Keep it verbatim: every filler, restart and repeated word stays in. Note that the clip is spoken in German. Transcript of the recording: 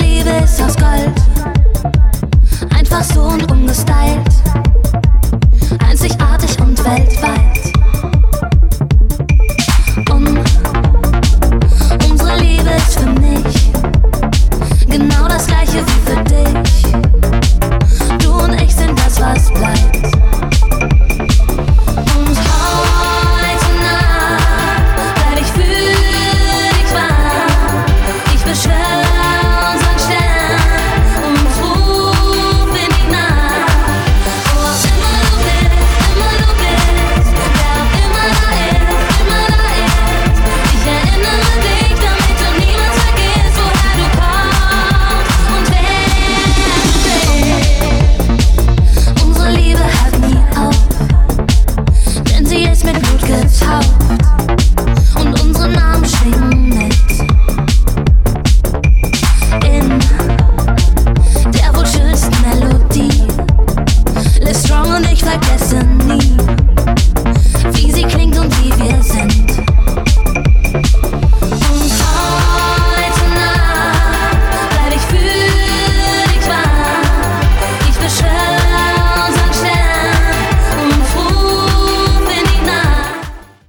Liebe ist aus Gold, einfach so und ungestylt, einzigartig und weltweit. Und unsere Liebe ist für mich genau das gleiche wie für dich. Du und ich sind das, was bleibt. Und heute Nacht bleib ich für dich wach. Ich beschwör unseren Stern und ruf in die Nacht. Wo auch immer du bist, immer du bist, wer auch immer da ist, immer da ist. Ich erinnere dich, damit du niemals vergisst, woher du kommst und wer du bist. Unsere Liebe hört nie auf, denn sie ist mit Blut getaucht und unsere Namen schwingen mit in der wohl schönsten Melodie. Live strong und ich vergesse nie, wie sie klingt und wie wir sind.